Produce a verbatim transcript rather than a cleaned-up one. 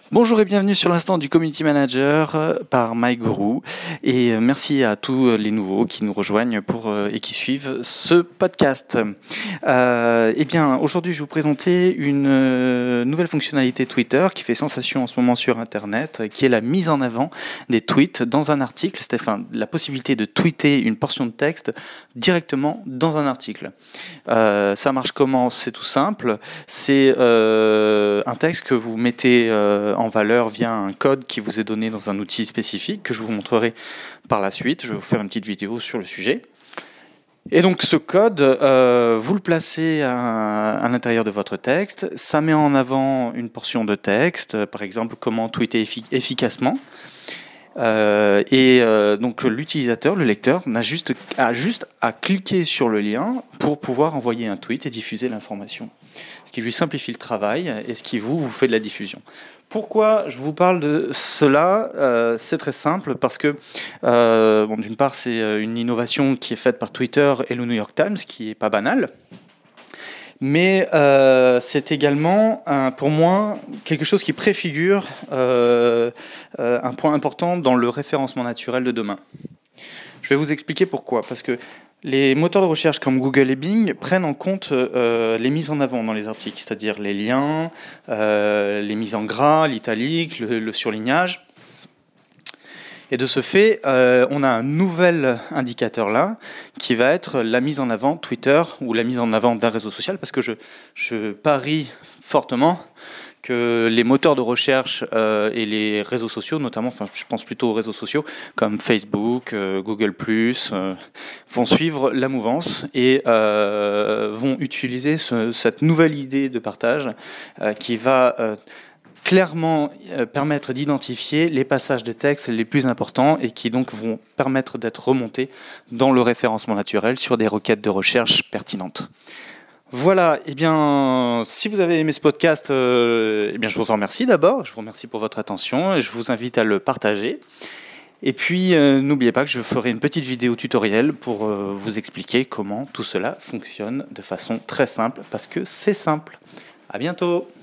Bonjour et bienvenue sur l'instant du Community Manager par MyGuru et merci à tous les nouveaux qui nous rejoignent pour, et qui suivent ce podcast. Euh, eh bien, aujourd'hui, je vais vous présenter une nouvelle fonctionnalité Twitter qui fait sensation en ce moment sur Internet, qui est la mise en avant des tweets dans un article, c'est-à-dire la possibilité de tweeter une portion de texte directement dans un article. Euh, ça marche comment? C'est tout simple. C'est euh, un texte que vous mettez euh, en valeur via un code qui vous est donné dans un outil spécifique que je vous montrerai par la suite. Je vais vous faire une petite vidéo sur le sujet. Et donc ce code, euh, vous le placez à, à l'intérieur de votre texte. Ça met en avant une portion de texte, par exemple comment tweeter effi- efficacement. Euh, et euh, donc l'utilisateur, le lecteur, n'a juste, a juste à cliquer sur le lien pour pouvoir envoyer un tweet et diffuser l'information. Ce qui lui simplifie le travail et ce qui vous, vous fait de la diffusion. Pourquoi je vous parle de cela? euh, C'est très simple parce que, euh, bon, d'une part, c'est une innovation qui est faite par Twitter et le New York Times, qui est pas banale. Mais euh, c'est également, un, pour moi, quelque chose qui préfigure euh, euh, un point important dans le référencement naturel de demain. Je vais vous expliquer pourquoi. Parce que les moteurs de recherche comme Google et Bing prennent en compte euh, les mises en avant dans les articles, c'est-à-dire les liens, euh, les mises en gras, l'italique, le, le surlignage. Et de ce fait, euh, on a un nouvel indicateur là, qui va être la mise en avant Twitter ou la mise en avant d'un réseau social, parce que je, je parie fortement que les moteurs de recherche euh, et les réseaux sociaux, notamment, enfin, je pense plutôt aux réseaux sociaux comme Facebook, euh, Google plus, euh, vont suivre la mouvance et euh, vont utiliser ce, cette nouvelle idée de partage euh, qui va euh, clairement euh, permettre d'identifier les passages de texte les plus importants et qui donc vont permettre d'être remontés dans le référencement naturel sur des requêtes de recherche pertinentes. Voilà, eh bien, si vous avez aimé ce podcast, euh, eh bien, je vous en remercie d'abord. Je vous remercie pour votre attention et je vous invite à le partager. Et puis, euh, n'oubliez pas que je ferai une petite vidéo tutoriel pour euh, vous expliquer comment tout cela fonctionne de façon très simple, parce que c'est simple. À bientôt.